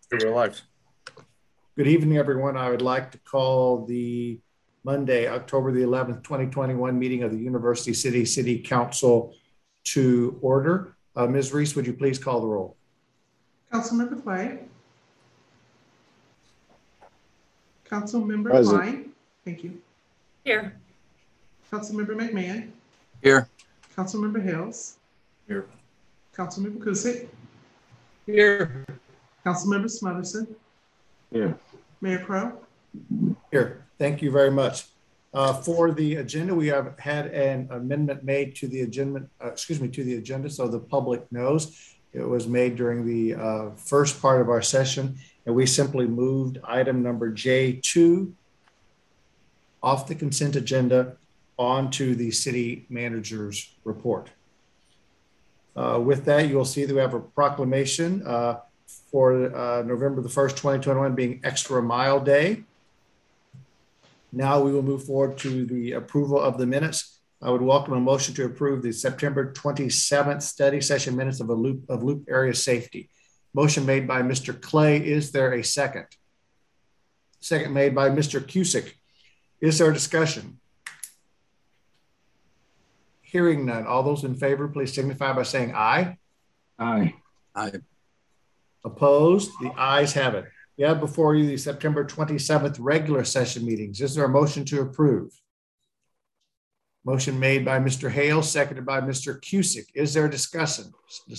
We're live. Good evening, everyone. I would like to call the Monday, October the 11th, 2021 meeting of the University City Council to order. Ms. Reese, would you please call the roll? Councilmember Clay. Councilmember Klein. Thank you. Here. Councilmember McMahon. Here. Councilmember Hales. Here. Councilmember Kusick. Here. Councilmember Smotherson. Here. Mayor Crowe. Here. Thank you very much. For the agenda, we have had an amendment made to the agenda, so the public knows. It was made during the first part of our session, and we simply moved item number J2 off the consent agenda onto the city manager's report. With that, you'll see that we have a proclamation for November the 1st, 2021 being Extra Mile Day. Now we will move forward to the approval of the minutes. I would welcome a motion to approve the September 27th study session minutes of Loop Area Safety. Motion made by Mr. Clay. Is there a second? Second made by Mr. Kusick. Is there a discussion? Hearing none. All those in favor, please signify by saying aye. Aye. Aye. Opposed? The ayes have it. You have before you the September 27th regular session meetings. Is there a motion to approve? Motion made by Mr. Hale, seconded by Mr. Kusick. Is there a discussion?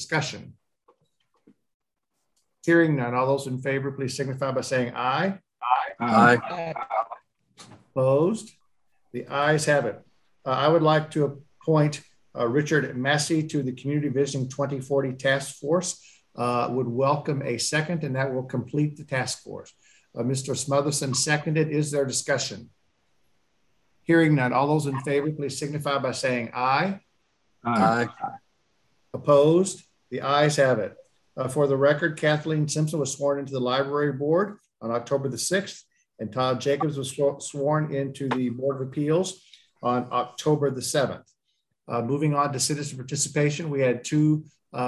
Hearing none. All those in favor, please signify by saying aye. Aye. Aye. Opposed? The ayes have it. I would like to appoint Richard Massey to the Community Vision 2040 Task Force. Would welcome a second, and that will complete the task force. Mr. Smotherson seconded. Is there discussion? Hearing none. All those in favor, please signify by saying aye. Aye. Opposed? The ayes have it. For the record, Kathleen Simpson was sworn into the library board on October the 6th, and Todd Jacobs was sworn into the Board of Appeals on October the 7th. Moving on to citizen participation, we had two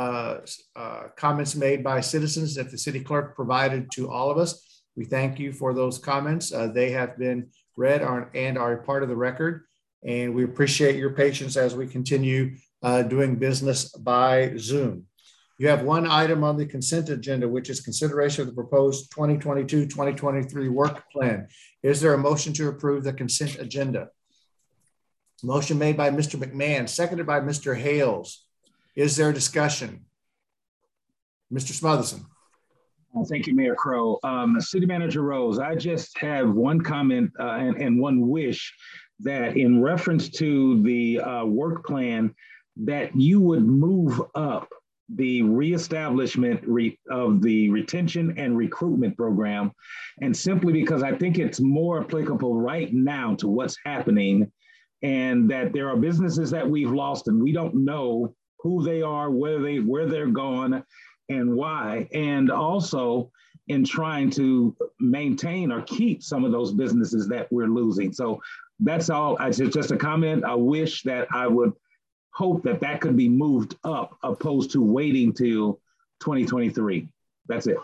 comments made by citizens that the city clerk provided to all of us. We thank you for those comments. They have been read and are a part of the record, and we appreciate your patience as we continue doing business by Zoom. You have one item on the consent agenda, which is consideration of the proposed 2022-2023 work plan. Is there a motion to approve the consent agenda? Motion made by Mr. McMahon, seconded by Mr. Hales. Is there a discussion? Mr. Smotherson. Thank you, Mayor Crowe. City Manager Rose, I just have one comment and one wish that in reference to the work plan, that you would move up the reestablishment of the retention and recruitment program. And simply because I think it's more applicable right now to what's happening, and that there are businesses that we've lost and we don't know who they are, where they're going, and why. And also in trying to maintain or keep some of those businesses that we're losing. So that's all. Just a comment. I wish that I would hope that that could be moved up opposed to waiting till 2023. That's it.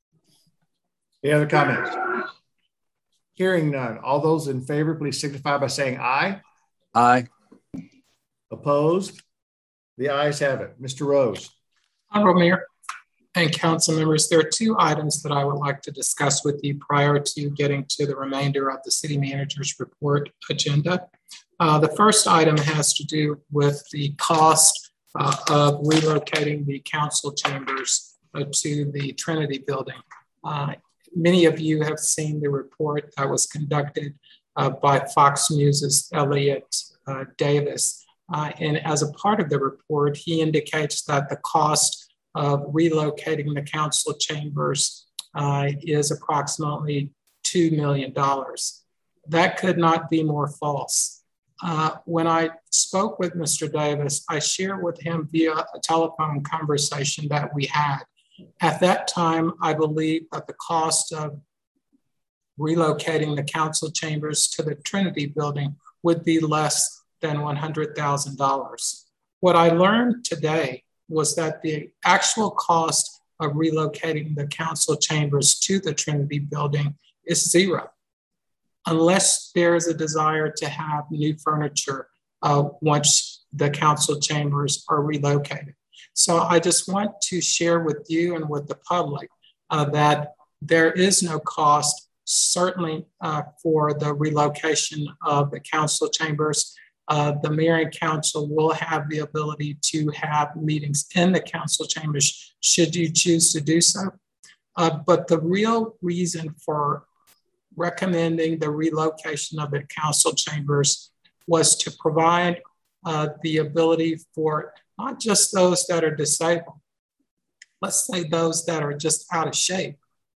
Any other comments? Hearing none. All those in favor, please signify by saying aye. Aye. Opposed? The ayes have it. Mr. Rose. Honorable Mayor and council members, there are two items that I would like to discuss with you prior to getting to the remainder of the city manager's report agenda. The first item has to do with the cost of relocating the council chambers to the Trinity building. Many of you have seen the report that was conducted by Fox News's Elliot Davis. And as a part of the report, he indicates that the cost of relocating the council chambers is approximately $2 million. That could not be more false. When I spoke with Mr. Davis, I shared with him via a telephone conversation that we had. At that time, I believe that the cost of relocating the council chambers to the Trinity building would be less than $100,000. What I learned today was that the actual cost of relocating the council chambers to the Trinity building is zero, unless there is a desire to have new furniture once the council chambers are relocated. So I just want to share with you and with the public that there is no cost, certainly for the relocation of the council chambers. The mayor and council will have the ability to have meetings in the council chambers should you choose to do so. But the real reason for recommending the relocation of the council chambers was to provide the ability for not just those that are disabled, let's say those that are just out of shape.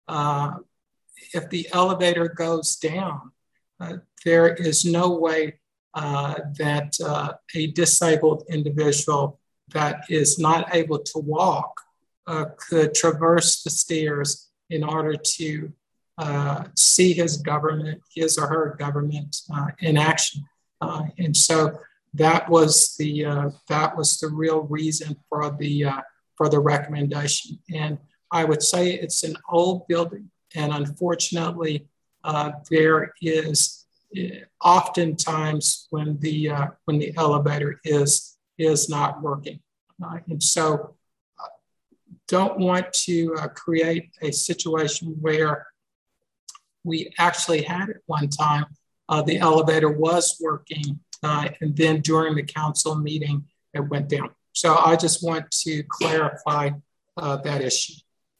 If the elevator goes down, there is no way that a disabled individual that is not able to walk could traverse the stairs in order to see his or her government in action. And so that was the real reason for the recommendation. And I would say it's an old building, and unfortunately, there is oftentimes when the elevator is not working, and so don't want to create a situation where we actually had at one time the elevator was working, and then during the council meeting it went down. So I just want to clarify that issue.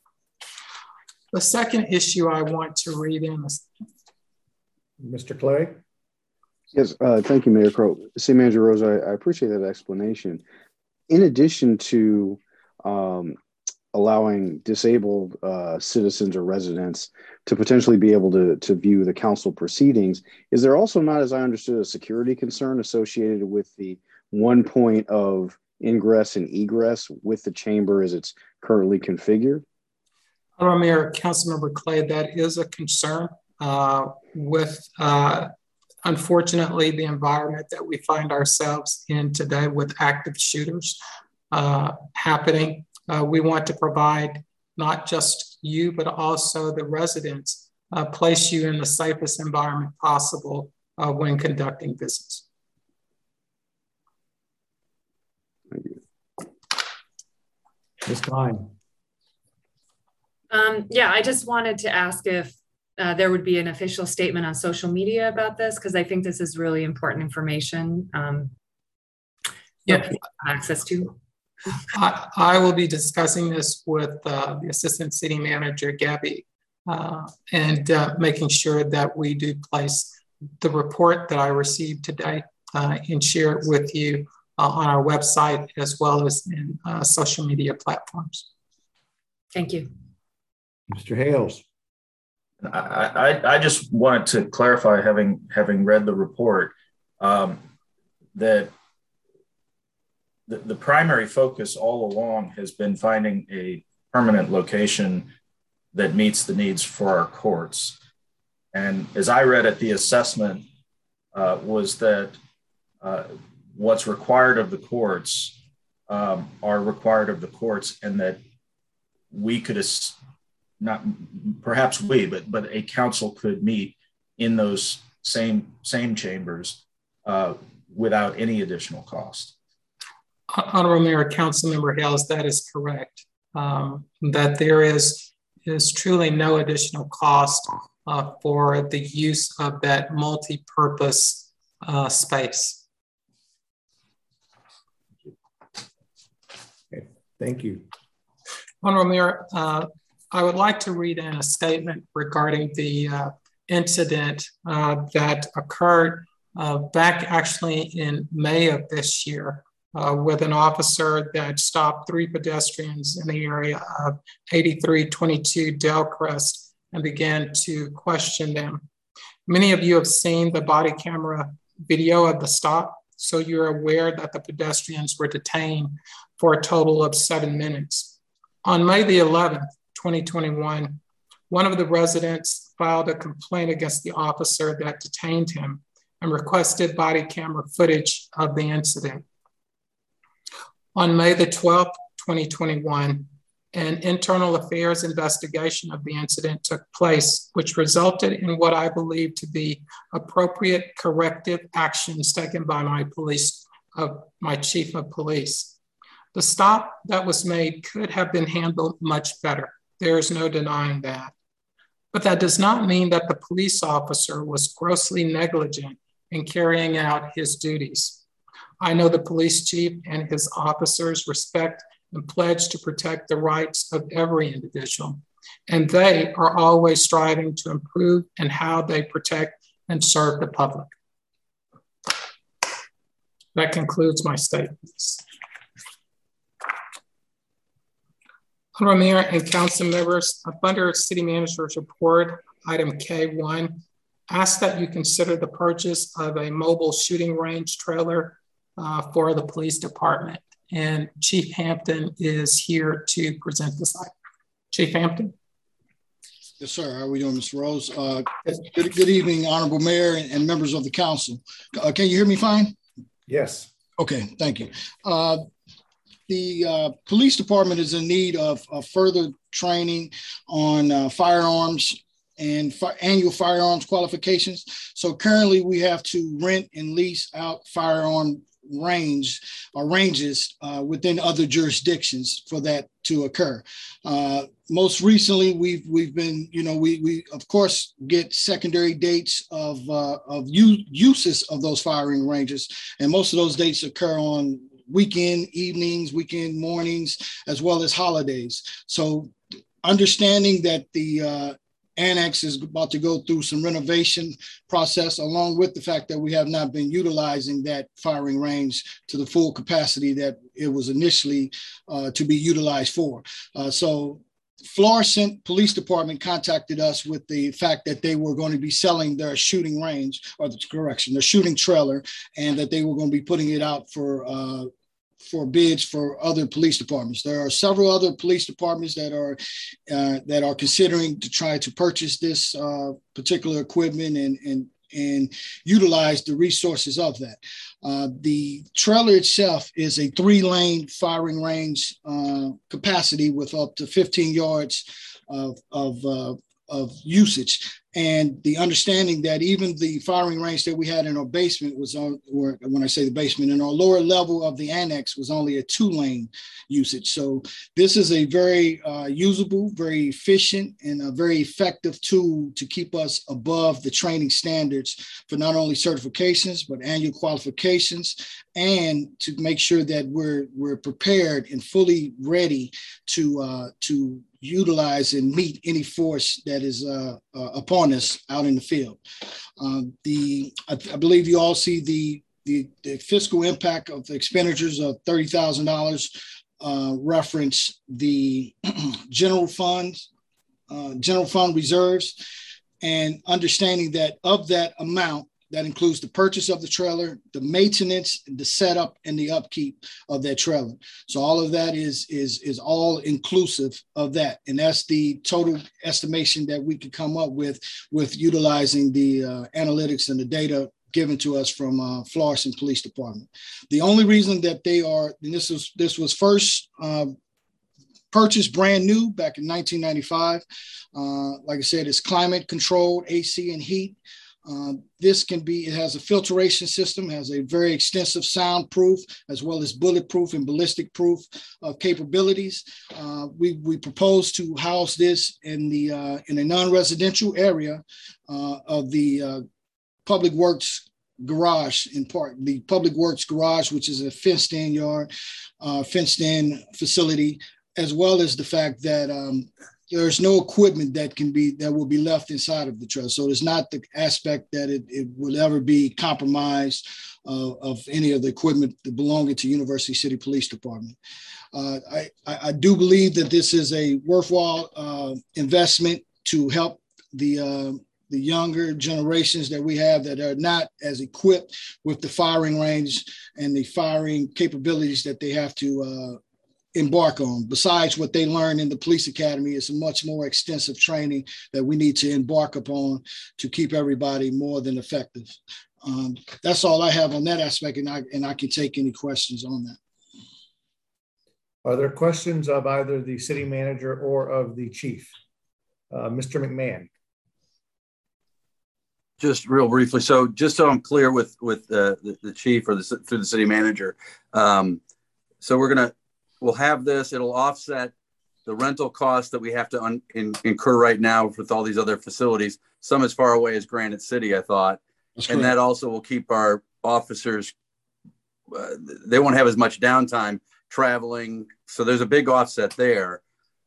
The second issue I want to read in is Mr. Clay. Yes, thank you, Mayor Crow. City Manager Rose, I appreciate that explanation. In addition to allowing disabled citizens or residents to potentially be able to view the council proceedings, is there also not, as I understood, a security concern associated with the one point of ingress and egress with the chamber as it's currently configured? Mayor, Councilmember Clay, that is a concern with, unfortunately, the environment that we find ourselves in today with active shooters happening. We want to provide not just you, but also the residents, place you in the safest environment possible when conducting business. Thank you. Ms. Klein. Yeah, I just wanted to ask if there would be an official statement on social media about this, because I think this is really important information access to. I will be discussing this with the Assistant City Manager, Gabby, and making sure that we do place the report that I received today and share it with you on our website as well as in social media platforms. Thank you. Mr. Hales. I just wanted to clarify, having read the report, that the primary focus all along has been finding a permanent location that meets the needs for our courts. And as I read it, the assessment was that what's required of the courts are required of the courts, and that we could, not perhaps we, but a council could meet in those same chambers without any additional cost. Honorable Mayor, Councilmember Hales, that is correct. That there is truly no additional cost for the use of that multi-purpose space. Okay, thank you. Honorable Mayor, I would like to read in a statement regarding the incident that occurred back actually in May of this year with an officer that stopped 3 pedestrians in the area of 8322 Delcrest and began to question them. Many of you have seen the body camera video of the stop, so you're aware that the pedestrians were detained for a total of 7 minutes. On May the 11th, 2021, one of the residents filed a complaint against the officer that detained him and requested body camera footage of the incident. On May the 12th, 2021, An internal affairs investigation of the incident took place, which resulted in what I believe to be appropriate corrective actions taken by my chief of police. The stop that was made could have been handled much better. There is no denying that. But that does not mean that the police officer was grossly negligent in carrying out his duties. I know the police chief and his officers respect and pledge to protect the rights of every individual. And they are always striving to improve in how they protect and serve the public. That concludes my statements. Honorable Mayor and council members, under City Manager's report, item K1, ask that you consider the purchase of a mobile shooting range trailer for the police department. And Chief Hampton is here to present this item. Chief Hampton. Yes, sir. How are we doing, Mr. Rose? Good evening, Honorable Mayor and members of the council. Can you hear me fine? Yes. Okay, thank you. The police department is in need of further training on firearms and annual firearms qualifications. So currently we have to rent and lease out firearm ranges within other jurisdictions for that to occur. Most recently, we've been, we of course get secondary dates of uses of those firing ranges, and most of those dates occur on weekend evenings, weekend mornings, as well as holidays. So understanding that the annex is about to go through some renovation process, along with the fact that we have not been utilizing that firing range to the full capacity that it was initially to be utilized for. So Florissant Police Department contacted us with the fact that they were going to be selling their shooting range, or their shooting trailer, and that they were going to be putting it out for bids for other police departments. There are several other police departments that are considering to try to purchase this particular equipment and utilize the resources of that. The trailer itself is a 3-lane firing range capacity with up to 15 yards of usage. And the understanding that even the firing range that we had in our basement was on, or when I say the basement, in our lower level of the annex was only a 2-lane usage. So this is a very usable, very efficient, and a very effective tool to keep us above the training standards for not only certifications, but annual qualifications, and to make sure that we're prepared and fully ready to utilize and meet any force that is upon us out in the field. I believe you all see the fiscal impact of the expenditures of $30,000 reference the general fund reserves, and understanding that of that amount, that includes the purchase of the trailer, the maintenance, the setup, and the upkeep of that trailer. So all of that is all inclusive of that. And that's the total estimation that we could come up with utilizing the analytics and the data given to us from Florissant Police Department. The only reason that they are, and this was first purchased brand new back in 1995. Like I said, it's climate controlled, AC and heat. It has a filtration system, has a very extensive soundproof, as well as bulletproof and ballistic proof capabilities. We propose to house this in a non-residential area of the Public Works garage, in part, the Public Works garage, which is a fenced-in yard, fenced-in facility, as well as the fact that there's no equipment that will be left inside of the trailer. So there's not the aspect that it will ever be compromised of any of the equipment that belonging to University City Police Department. I do believe that this is a worthwhile investment to help the younger generations that we have that are not as equipped with the firing range and the firing capabilities that they have to embark on. Besides what they learn in the police academy, is a much more extensive training that we need to embark upon to keep everybody more than effective. That's all I have on that aspect, and I can take any questions on that. Are there questions of either the city manager or of the chief? Mr. McMahon. Just real briefly. So just so I'm clear with the chief or through the city manager. So we'll have this, it'll offset the rental costs that we have to incur right now with all these other facilities, some as far away as Granite City, I thought. And that also will keep our officers, they won't have as much downtime traveling. So there's a big offset there.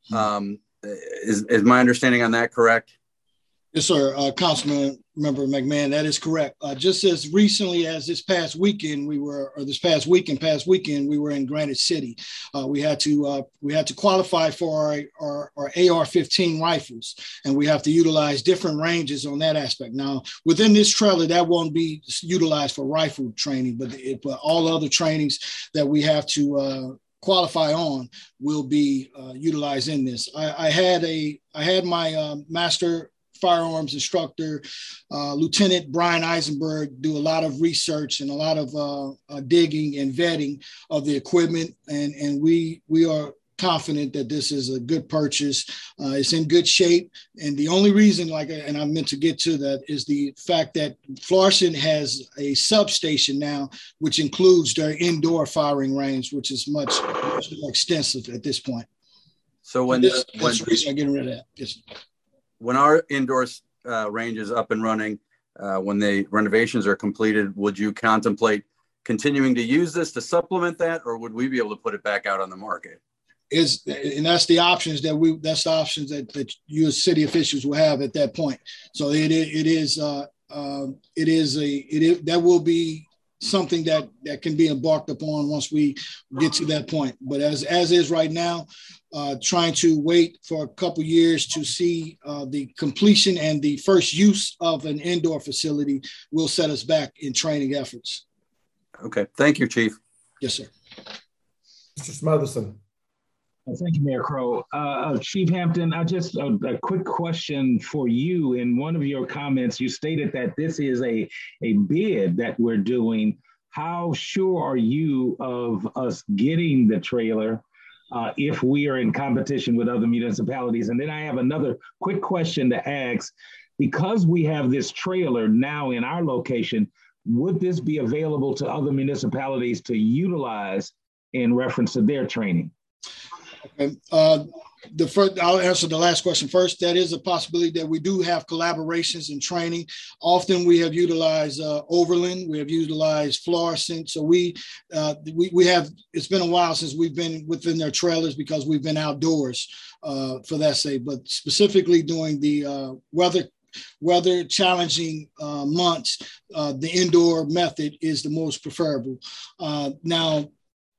Is my understanding on that correct? Yes, sir. Councilman Member McMahon, that is correct. Just as recently as this past weekend, we were in Granite City. We had to qualify for our AR-15 rifles, and we have to utilize different ranges on that aspect. Now, within this trailer, that won't be utilized for rifle training, but all other trainings that we have to qualify on will be utilized in this. I had my master firearms instructor, Lieutenant Brian Eisenberg, do a lot of research and a lot of digging and vetting of the equipment. And we are confident that this is a good purchase. It's in good shape. And the only reason, and I meant to get to that, is the fact that Florissant has a substation now, which includes their indoor firing range, which is much more extensive at this point. So that's the reason I'm getting rid of that. Yes. When our indoor range is up and running, when the renovations are completed, would you contemplate continuing to use this to supplement that, or would we be able to put it back out on the market? And that's the options that you as city officials will have at that point. So that will be something that can be embarked upon once we get to that point. But as is right now, trying to wait for a couple years to see the completion and the first use of an indoor facility will set us back in training efforts. Okay. Thank you, Chief. Yes, sir. Mr. Smotherson. Thank you, Mayor Crow. Chief Hampton, a quick question for you. In one of your comments, you stated that this is a bid that we're doing. How sure are you of us getting the trailer if we are in competition with other municipalities? And then I have another quick question to ask. Because we have this trailer now in our location, would this be available to other municipalities to utilize in reference to their training? Okay. I'll answer the last question first. That is a possibility that we do have collaborations and training. Often we have utilized Overland, we have utilized Florissant. So we have. It's been a while since we've been within their trailers because we've been outdoors for that sake. But specifically during the weather challenging months, the indoor method is the most preferable. Now,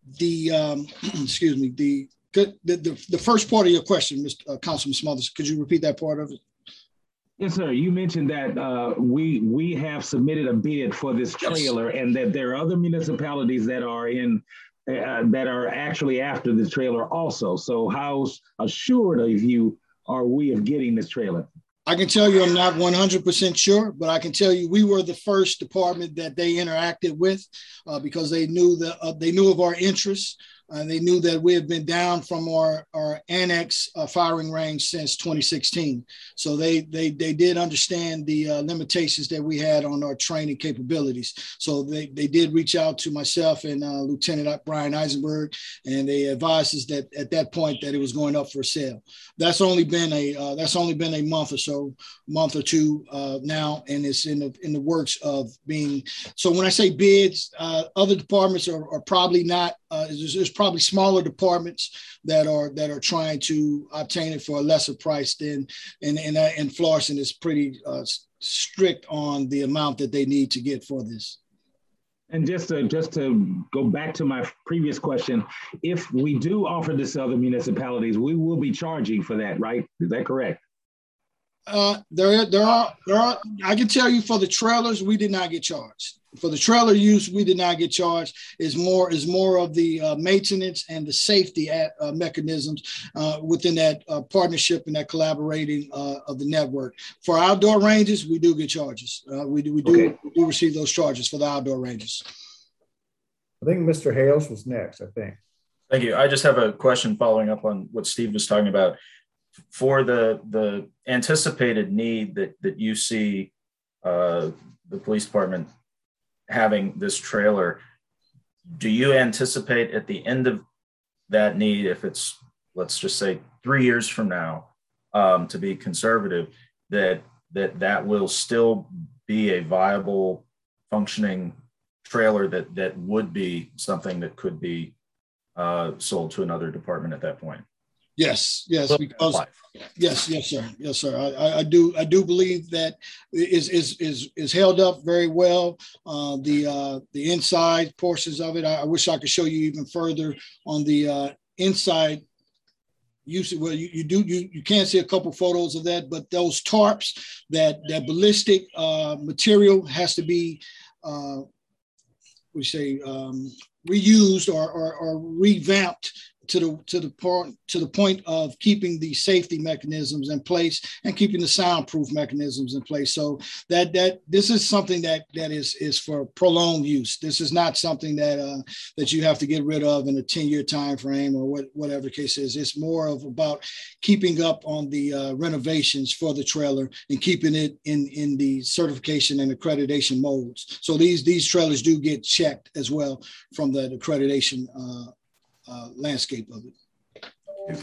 the first part of your question, Mr. Councilman Smothers, could you repeat that part of it? Yes, sir. You mentioned that we have submitted a bid for this trailer, and that there are other municipalities that are actually after this trailer also. So how assured of you are we of getting this trailer? I can tell you I'm not 100% sure, but I can tell you we were the first department that they interacted with because they knew of our interests. They knew that we had been down from our annex firing range since 2016. So they did understand the limitations that we had on our training capabilities. So they did reach out to myself and Lieutenant Brian Eisenberg, and they advised us that at that point that it was going up for sale. That's only been a month or two now, and it's in the works of being. So when I say bids, other departments are probably not. There's probably smaller departments that are trying to obtain it for a lesser price than, and Florissant is pretty strict on the amount that they need to get for this. And just to go back to my previous question, if we do offer this to other municipalities, we will be charging for that, right? Is that correct? There are. I can tell you for the trailers, we did not get charged. For the trailer use, we did not get charged. Is more of the maintenance and the safety mechanisms within that partnership and that collaborating of the network. For outdoor ranges, we do get charges. We do receive those charges for the outdoor ranges. I think Mr. Hales was next, I think. Thank you. I just have a question following up on what Steve was talking about. For the anticipated need that you see the police department having this trailer, do you anticipate at the end of that need, if it's, let's just say 3 years from now, to be conservative, that will still be a viable, functioning trailer that would be something that could be sold to another department at that point? Yes, because yes, sir. I do believe that is held up very well. The inside portions of it, I wish I could show you even further on the inside. Well, you can see a couple photos of that, but those tarps, that ballistic material has to be reused or revamped to the point of keeping the safety mechanisms in place and keeping the soundproof mechanisms in place. So that this is something that is for prolonged use. This is not something that you have to get rid of in a 10-year time frame or whatever the case is. It's more of about keeping up on the renovations for the trailer and keeping it in the certification and accreditation modes. So these trailers do get checked as well from the accreditation landscape of it.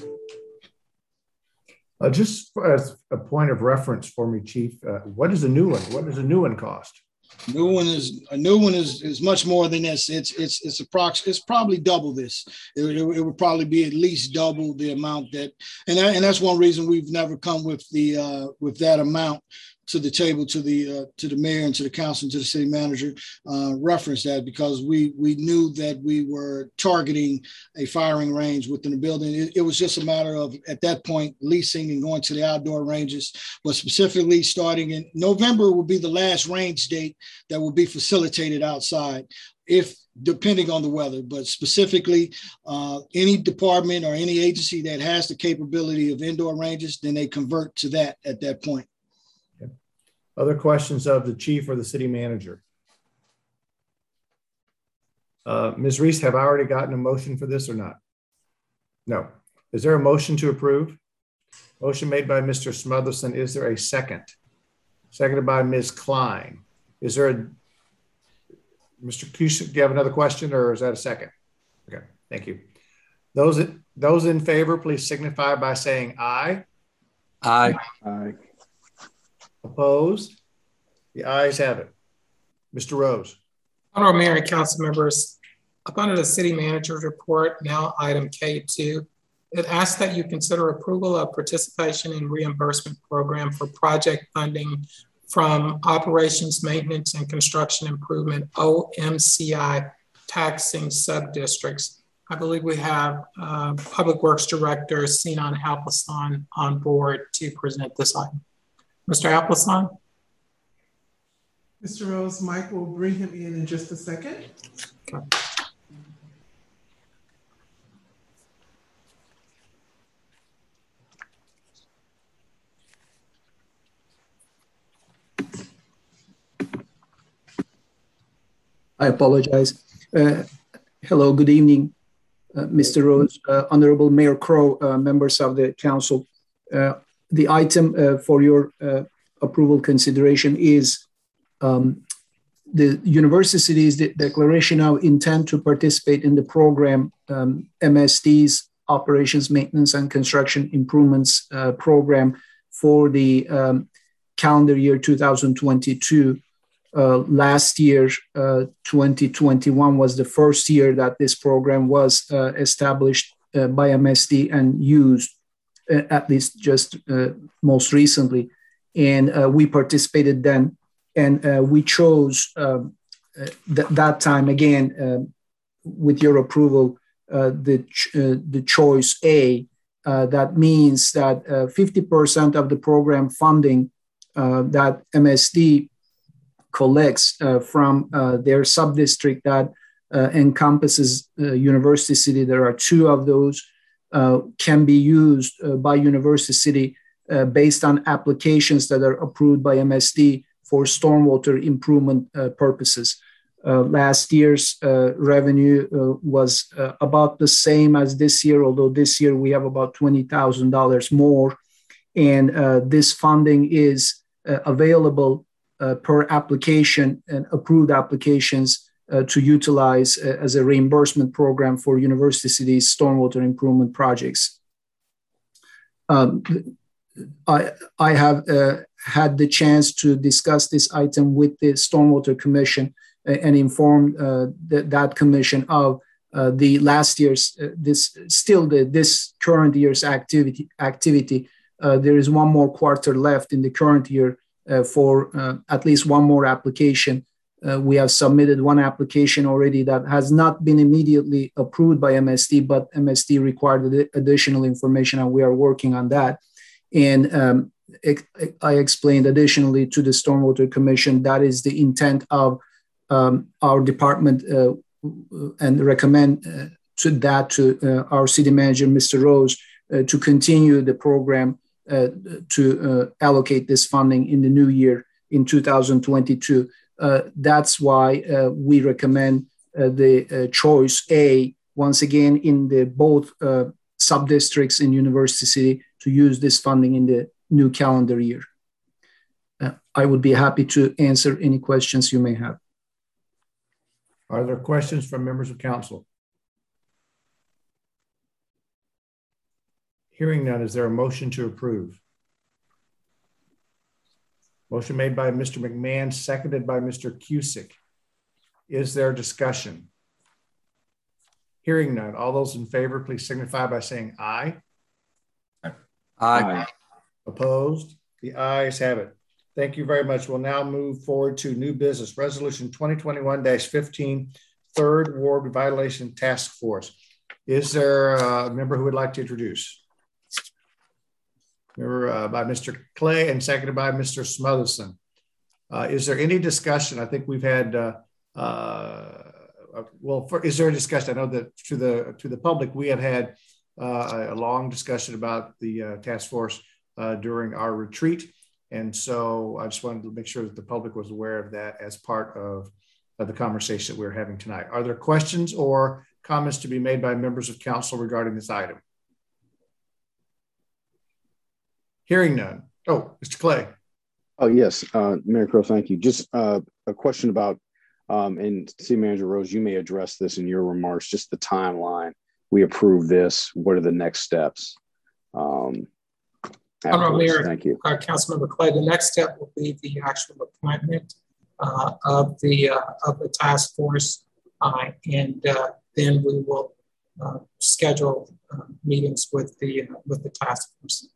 Just as a point of reference for me, Chief, what is a new one? What does a new one cost? A new one is much more than this. It's probably double this. It would probably be at least double the amount and that's one reason we've never come with with that amount to the table, to the mayor and to the council and to the city manager, reference that, because we knew that we were targeting a firing range within the building. It was just a matter of, at that point, leasing and going to the outdoor ranges, but specifically starting in November will be the last range date that will be facilitated outside, depending on the weather, but specifically any department or any agency that has the capability of indoor ranges, then they convert to that at that point. Other questions of the chief or the city manager? Ms. Reese, have I already gotten a motion for this or not? No. Is there a motion to approve? Motion made by Mr. Smotherson. Is there a second? Seconded by Ms. Klein. Is there Mr. Cusick, do you have another question, or is that a second? Okay, thank you. Those in favor, please signify by saying aye. Aye. Aye. Opposed? The ayes have it. Mr. Rose. Honorable Mayor and council members, up under the city manager's report, now item K2, it asks that you consider approval of participation in reimbursement program for project funding from Operations, Maintenance, and Construction Improvement, OMCI, taxing sub-districts. I believe we have Public Works Director Sinan Alpasan on board to present this item. Mr. Alpasan? Mr. Rose, Mike will bring him in just a second. Okay. I apologize. Hello, good evening, Mr. Rose, Honorable Mayor Crow, members of the council. The item for your approval consideration is the university's declaration of intent to participate in the program, MSD's Operations, Maintenance, and Construction Improvements program for the calendar year 2022. Last year, 2021 was the first year that this program was established by MSD and used, at least just most recently. And we participated then, and we chose that time again, with your approval, the choice A. That means that 50% of the program funding that MSD collects from their sub-district that encompasses University City. There are two of those, can be used by University City based on applications that are approved by MSD for stormwater improvement purposes. Last year's revenue was about the same as this year, although this year we have about $20,000 more. And this funding is available per application and approved applications to utilize as a reimbursement program for University City's stormwater improvement projects. I have had the chance to discuss this item with the Stormwater Commission and inform that commission of the last year's this current year's activity. There is one more quarter left in the current year for at least one more application. We have submitted one application already that has not been immediately approved by MSD, but MSD required additional information, and we are working on that. And I explained additionally to the Stormwater Commission that is the intent of our department and recommend to our city manager, Mr. Rose, to continue the program to allocate this funding in the new year in 2022. That's why we recommend the choice A, once again, in the both sub-districts in University City to use this funding in the new calendar year. I would be happy to answer any questions you may have. Are there questions from members of council? Hearing none, is there a motion to approve? Motion made by Mr. McMahon, seconded by Mr. Cusick. Is there discussion? Hearing none, all those in favor, please signify by saying aye. Aye. Opposed? The ayes have it. Thank you very much. We'll now move forward to new business. Resolution 2021-15, Third Ward Revitalization Task Force. Is there a member who would like to introduce? Member by Mr. Clay and seconded by Mr. Smotherson. Is there any discussion? I think we've had, is there a discussion? I know that to the public, we have had a long discussion about the task force during our retreat. And so I just wanted to make sure that the public was aware of that as part of the conversation that we're having tonight. Are there questions or comments to be made by members of council regarding this item? Hearing none. Oh, Mr. Clay. Oh, yes. Mayor Crow, thank you. Just a question about, and City Manager Rose, you may address this in your remarks, just the timeline. We approve this. What are the next steps? Mayor, thank you. Councilmember Clay, the next step will be the actual appointment of the task force, and then we will schedule meetings with the task force.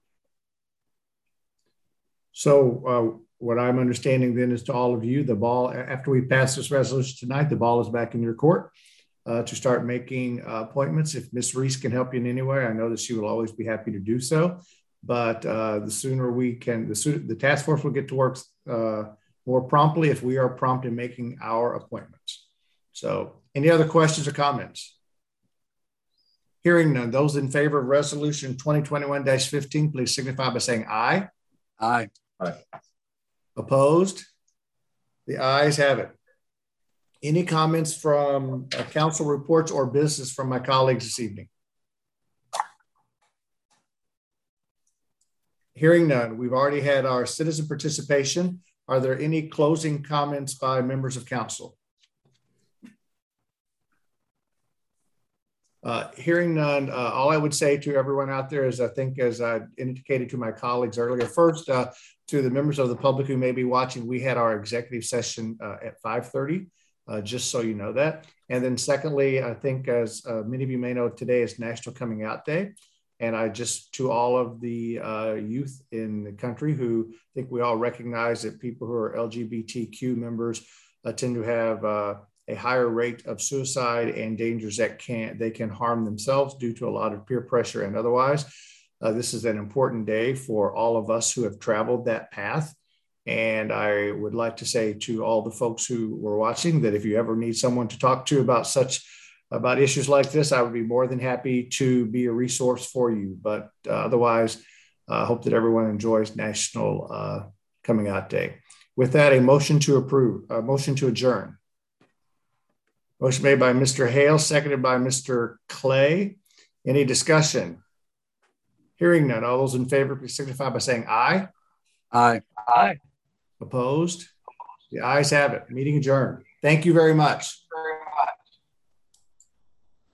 So what I'm understanding then is to all of you, the ball, after we pass this resolution tonight, the ball is back in your court to start making appointments. If Ms. Reese can help you in any way, I know that she will always be happy to do so. But the sooner we can, the task force will get to work more promptly if we are prompt in making our appointments. So any other questions or comments? Hearing none, those in favor of resolution 2021-15, please signify by saying aye. Aye. Aye. Opposed? The ayes have it. Any comments from council reports or business from my colleagues this evening? Hearing none, we've already had our citizen participation. Are there any closing comments by members of council? Hearing none, all I would say to everyone out there is, I think, as I indicated to my colleagues earlier, first, to the members of the public who may be watching, we had our executive session at 5:30, just so you know that. And then secondly, I think, as many of you may know, today is National Coming Out Day. And I just, to all of the youth in the country who think we all recognize that people who are LGBTQ members tend to have a higher rate of suicide and dangers that they can harm themselves due to a lot of peer pressure and otherwise. This is an important day for all of us who have traveled that path. And I would like to say to all the folks who were watching that if you ever need someone to talk to about issues like this, I would be more than happy to be a resource for you. But otherwise, I hope that everyone enjoys National Coming Out Day. With that, a motion to approve, a motion to adjourn. Motion made by Mr. Hale, seconded by Mr. Clay. Any discussion? Hearing none. All those in favor, please signify by saying aye. Aye. Opposed? The ayes have it. Meeting adjourned. Thank you very much.